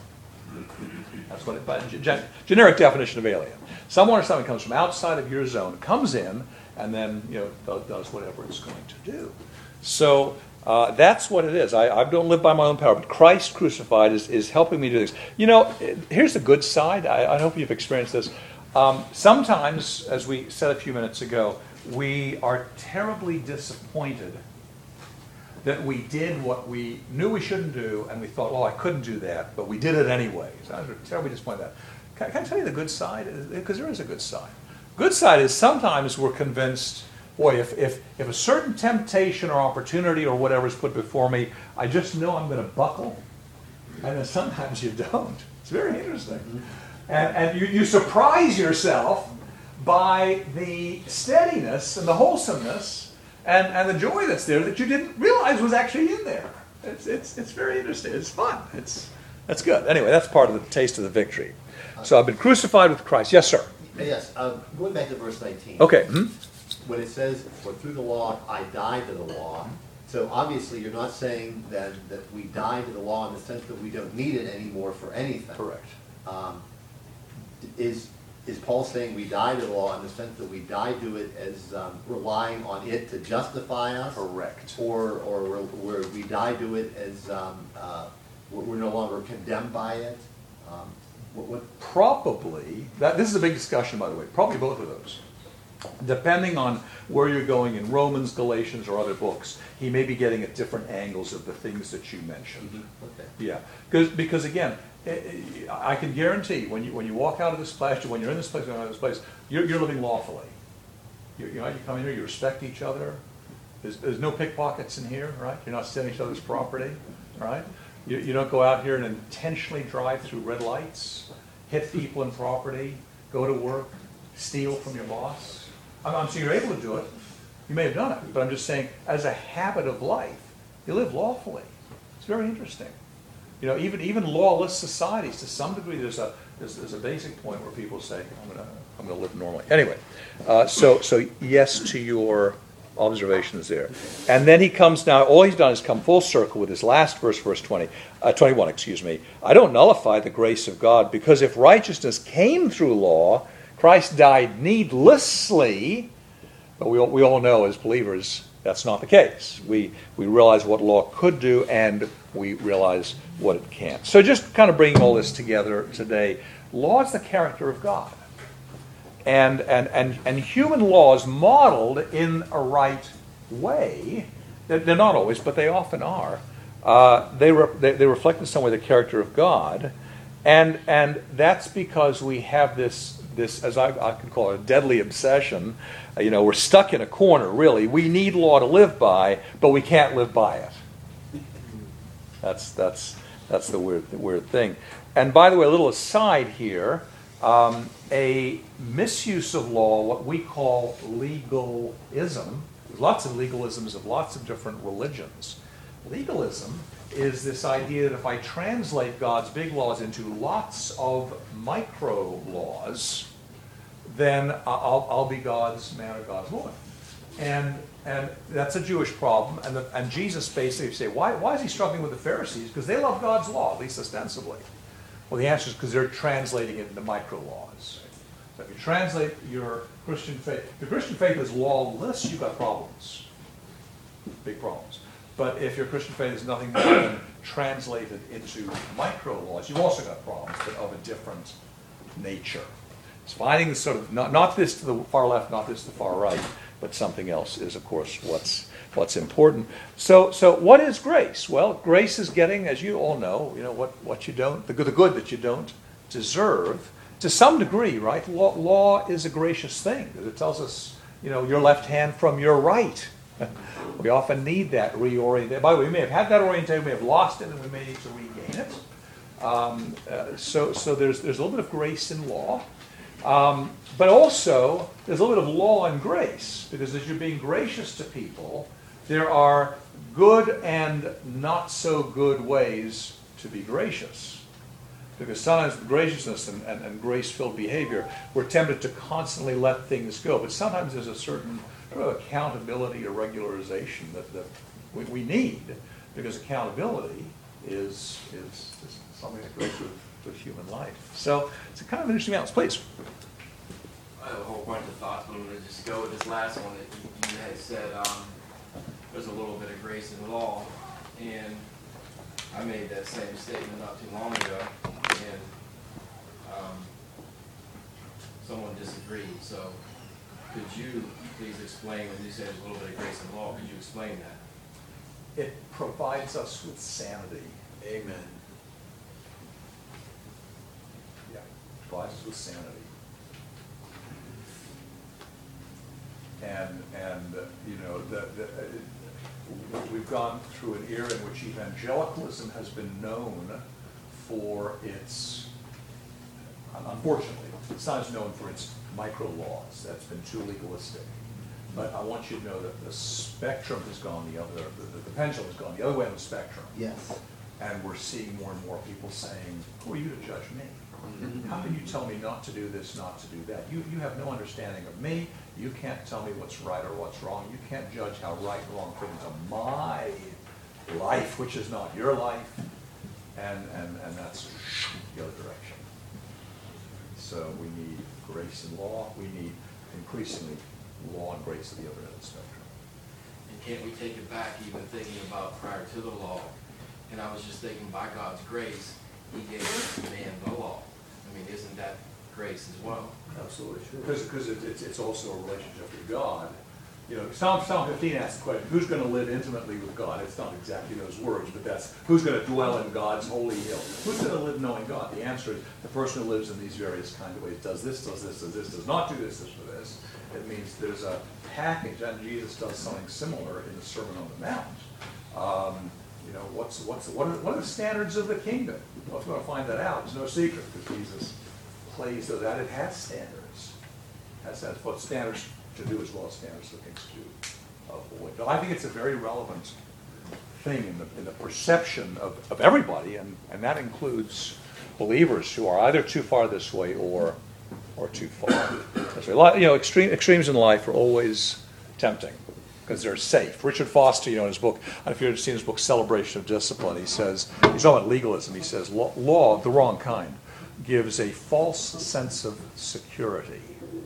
That's what it, but gen, generic definition of alien. Someone or something comes from outside of your zone, comes in, and then you know does whatever it's going to do. So uh, that's what it is. I, I don't live by my own power, but Christ crucified is, is helping me do this. You know, here's the good side. I, I hope you've experienced this. Um, sometimes, as we said a few minutes ago, we are terribly disappointed that we did what we knew we shouldn't do, and we thought, oh, I couldn't do that, but we did it anyway. So I was terribly disappointed with that. Can, can I tell you the good side? Because there is a good side. Good side is sometimes we're convinced, boy, if, if, if a certain temptation or opportunity or whatever is put before me, I just know I'm going to buckle. And then sometimes you don't. It's very interesting. Mm-hmm. And, and you, you surprise yourself by the steadiness and the wholesomeness and, and the joy that's there that you didn't realize was actually in there. It's, it's, it's very interesting. It's fun. It's, that's good. Anyway, that's part of the taste of the victory. So I've been crucified with Christ. Yes, sir. Yes, uh, going back to verse nineteen. Okay. Hmm? When it says, for through the law I died to the law, so obviously you're not saying then that we die to the law in the sense that we don't need it anymore for anything. Correct. Um, is is Paul saying we die to the law in the sense that we die to it as um, relying on it to justify us? Correct. Or or we're, we're, we die to it as um, uh, we're, we're no longer condemned by it? Um, what, what? Probably, that, this is a big discussion, by the way, probably both of those. Depending on where you're going in Romans, Galatians, or other books, he may be getting at different angles of the things that you mentioned. Mm-hmm. Okay. Yeah, because because again, I can guarantee when you when you walk out of this place, when you're in this place, when you're out of this place, you're, you're living lawfully. You, you know, you come in here, you respect each other. There's, there's no pickpockets in here, right? You're not stealing each other's property, right? You, you don't go out here and intentionally drive through red lights, hit people and property, go to work, steal from your boss. I'm, I'm sure you're able to do it. You may have done it, but I'm just saying, as a habit of life, you live lawfully. It's very interesting. You know, even even lawless societies, to some degree, there's a there's, there's a basic point where people say, "I'm gonna I'm gonna live normally." Anyway, uh, so so yes to your observations there, and then he comes now. All he's done is come full circle with his last verse, verse twenty, uh, twenty-one. Excuse me. I don't nullify the grace of God, because if righteousness came through law, Christ died needlessly. But we all, we all know as believers that's not the case. We we realize what law could do, and we realize what it can't. So just kind of bringing all this together today, law is the character of God. And and and, and human laws modeled in a right way, they're, they're not always, but they often are, uh, they, re, they, they reflect in some way the character of God. And and that's because we have this this, as I, I could call it, a deadly obsession. Uh, you know, we're stuck in a corner, really. We need law to live by, but we can't live by it. That's that's that's the weird the weird thing. And by the way, a little aside here, um, a misuse of law, what we call legalism. There's lots of legalisms of lots of different religions. Legalism is this idea that if I translate God's big laws into lots of micro laws, then I'll, I'll be God's man or God's woman. And and that's a Jewish problem. And, the, and Jesus basically say, why, why is he struggling with the Pharisees? Because they love God's law, at least ostensibly. Well, the answer is because they're translating it into micro laws. So if you translate your Christian faith, if your Christian faith is lawless, you've got problems. Big problems. But if your Christian faith is nothing more than translated into micro laws, you've also got problems, but of a different nature. It's finding the sort of, not, not this to the far left, not this to the far right, but something else is, of course, what's what's important. So, so what is grace? Well, grace is getting, as you all know, you know what, what you don't, the good, the good that you don't deserve, to some degree, right? Law, law is a gracious thing. It tells us, you know, your left hand from your right. We often need that reorientation. By the way, we may have had that orientation, we may have lost it, and we may need to regain it. Um, uh, so, so there's there's a little bit of grace in law. Um, but also, there's a little bit of law and grace, because as you're being gracious to people, there are good and not so good ways to be gracious. Because sometimes graciousness and, and, and grace-filled behavior, we're tempted to constantly let things go. But sometimes there's a certain sort of accountability or regularization that, that we, we need, because accountability is, is, is something that goes with with human life. So it's a kind of an interesting balance. Please. I have a whole bunch of thoughts, but I'm going to just go with this last one that you, you had said. Um, there's a little bit of grace in law, and I made that same statement not too long ago, and um, someone disagreed. So could you please explain, when you said there's a little bit of grace in law, could you explain that? It provides us with sanity. Amen. Provides us with sanity. And, and uh, you know, the, the, uh, we've gone through an era in which evangelicalism has been known for its, unfortunately, it's not as known for its micro laws. That's been too legalistic. But I want you to know that the spectrum has gone the other, the, the pendulum has gone the other way on the spectrum. Yes. And we're seeing more and more people saying, who are you to judge me? How can you tell me not to do this, not to do that? You, you have no understanding of me. You can't tell me what's right or what's wrong. You can't judge how right or wrong fit into my life, which is not your life. And, and, and that's the other direction. So we need grace and law. We need increasingly law and grace at the other end of the spectrum. And can't we take it back, even thinking about prior to the law? And I was just thinking, by God's grace, he gave man the law. I mean, isn't that grace as well? Absolutely. Because because it, it's, it's also a relationship with God. You know, Psalm, Psalm fifteen asks the question, who's going to live intimately with God? It's not exactly those words, but that's who's going to dwell in God's holy hill? Who's going to live knowing God? The answer is the person who lives in these various kind of ways, does this, does this, does this, does not do this, this, or this. It means there's a package, and Jesus does something similar in the Sermon on the Mount. Um, You know, what's what's what are, what are the standards of the kingdom? Well, if we're going to find that out, it's no secret because Jesus plays those out. It has standards. It has, has what standards to do as well as standards for things to avoid. But I think it's a very relevant thing in the in the perception of, of everybody, and, and that includes believers who are either too far this way or or too far this way. You know, extreme extremes in life are always tempting, because they're safe. Richard Foster, you know, in his book, I don't know if you've ever seen his book, Celebration of Discipline, he says, he's talking about legalism, he says, law, law of the wrong kind gives a false sense of security.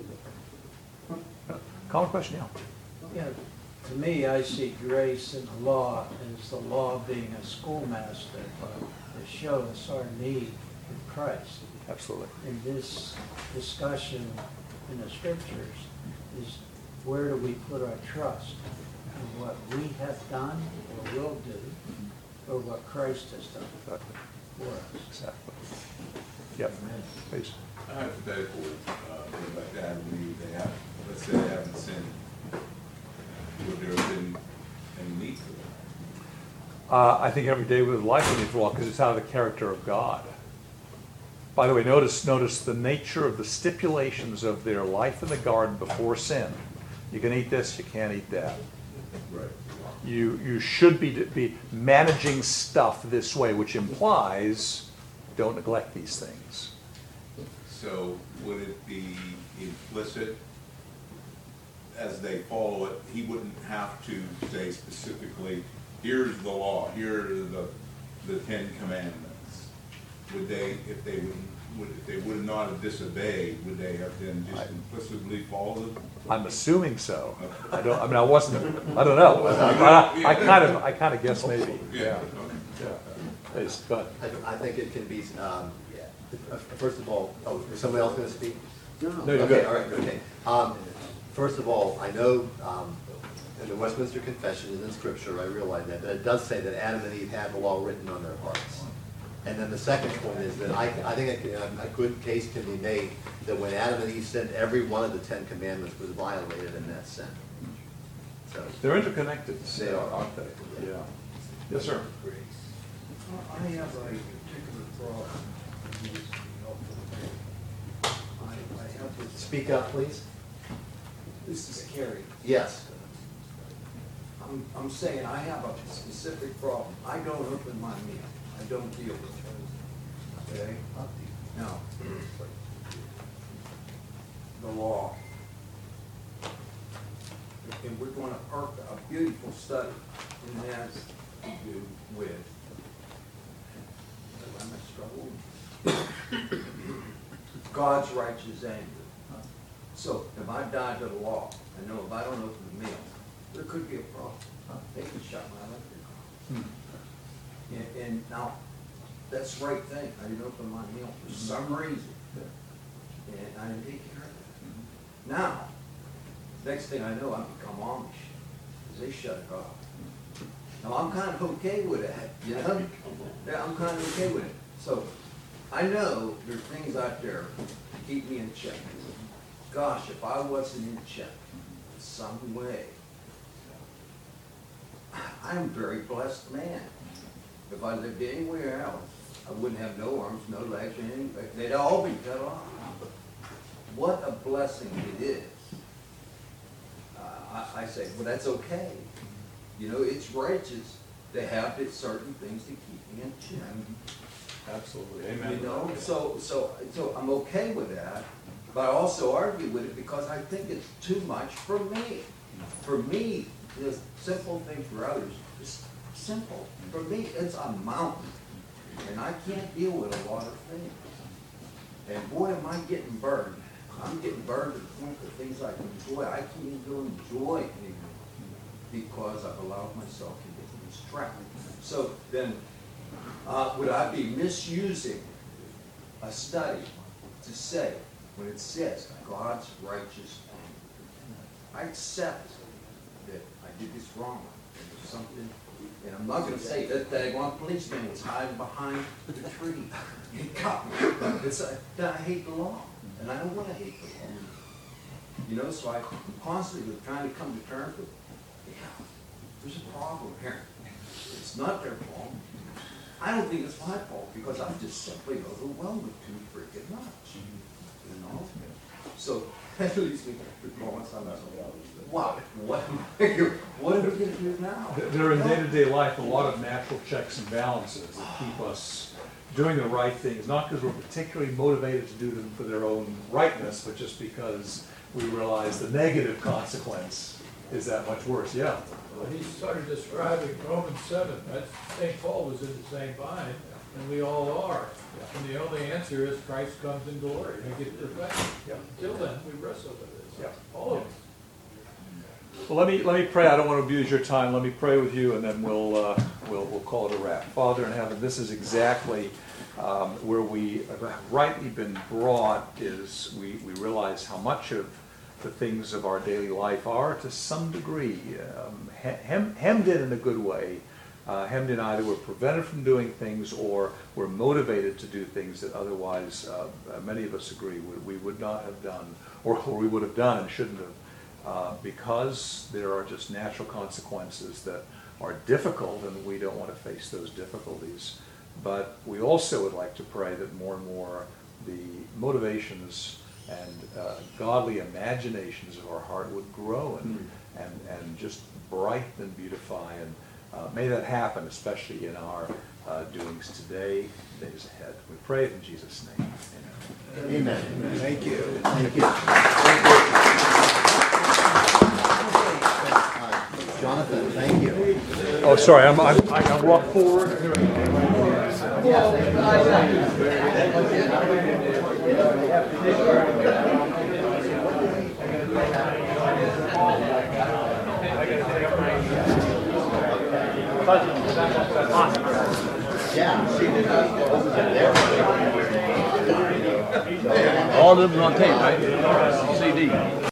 Common question, yeah. Yeah, to me, I see grace in the law as the law being a schoolmaster uh, to show us our need in Christ. Absolutely. And this discussion in the scriptures is, where do we put our trust? In what we have done or will do, or what Christ has done Exactly. for us? Exactly. Yep, please. Hypothetical, uh, what about that, when they have, let's say they haven't sinned, would there have been any need for that? Uh, I think every day with life we need to walk because it's out of the character of God. By the way, notice notice the nature of the stipulations of their life in the garden before sin. You can eat this, you can't eat that. Right. You you should be be managing stuff this way, which implies don't neglect these things. So would it be implicit, as they follow it, he wouldn't have to say specifically, here's the law, here are the, the Ten Commandments. Would they, if they would, would, if they would not have disobeyed, would they have then just implicitly followed? I'm assuming so. I don't. I mean, I wasn't. I don't know. I, I, I kind of. I kind of guess maybe. Yeah, Yeah. okay. Yeah. Please, go ahead. I, I think it can be, um, uh, first of all, oh, is somebody else gonna speak? No, you're Okay, good. all right, okay. Um, first of all, I know, um, in the Westminster Confession and in Scripture, I realize that, but it does say that Adam and Eve had the law written on their hearts. And then the second point is that I, I think a, a good case can be made that when Adam and Eve sinned, every one of the Ten Commandments was violated in that sin. So, They're interconnected. They are. aren't they? Yeah. Yes, sir. I have a particular problem. that needs to be helpful. I, I have this. speak up, please. This is Kerry. Yes. I'm, I'm saying I have a specific problem. I don't open my meal. I don't deal with it. Okay? Now, the law. And we're going to park a beautiful study, and it has to do with, am I struggling? God's righteous anger. So if I die to the law, I know if I don't open the meal, there could be a problem. They can shut my electric off. And, and now, that's the right thing. I didn't open my meal for some reason. And I didn't take care of it. Now, next thing I know, I become Amish, because they shut it off. Now, I'm kind of okay with that, you know? Yeah, I'm kind of okay with it. So, I know there's things out there to keep me in check. Gosh, if I wasn't in check in some way, I'm a very blessed man. If I lived anywhere else, I wouldn't have no arms, no legs, or anything. They'd all be cut off. What a blessing it is. Uh, I, I say, well, that's okay. You know, it's righteous to have it, certain things to keep me in check. Absolutely. Amen. You know, so, so, so I'm okay with that, but I also argue with it because I think it's too much for me. For me, the simple thing for others is simple. For me, it's a mountain, and I can't deal with a lot of things. And boy, am I getting burned. I'm getting burned to the point that things I can enjoy, I can't even enjoy anymore because I've allowed myself to get distracted. So then, uh, would I be misusing a study to say, when it says God's righteous anger? I accept that I did this wrong. There's something, and I'm not going to say that that one policeman was hiding behind the tree. He caught me. It's a, that I hate the law, and I don't want to hate the law. You know, so I'm constantly trying to come to terms with, yeah, there's a problem here. It's not their fault. I don't think it's my fault because I'm just simply overwhelmed with too freaking much. You know? So, at least we could call myself out. Wow, what, what are we going to do now? There are in day-to-day life a lot of natural checks and balances that keep us doing the right things, not because we're particularly motivated to do them for their own rightness, but just because we realize the negative consequence is that much worse. Yeah. Well, he started describing Romans seven, that's, Saint Paul was in the same bind, and we all are. And the only answer is Christ comes in glory, and get perfection. Yeah. Until then, we wrestle with this. Yeah. All of us. Well, let me let me pray. I don't want to abuse your time. Let me pray with you, and then we'll uh, we'll we'll call it a wrap. Father in heaven, this is exactly um, where we have rightly been brought. Is we we realize how much of the things of our daily life are, to some degree, um, hem, hemmed in in a good way uh, hemmed in either we're prevented from doing things or we're motivated to do things that otherwise uh, many of us agree we, we would not have done, or, or we would have done and shouldn't have, uh, because there are just natural consequences that are difficult, and we don't want to face those difficulties. But we also would like to pray that more and more the motivations and uh, godly imaginations of our heart would grow and, mm. and, and just brighten and beautify. And uh, may that happen, especially in our uh, doings today, days ahead. We pray it in Jesus' name. Amen. Amen. Amen. Thank you. Thank you. Thank you. Uh, Jonathan, thank you. Oh, sorry, I'm, I'm, I can walk forward. Yeah, she did. All of them on tape, right? C D.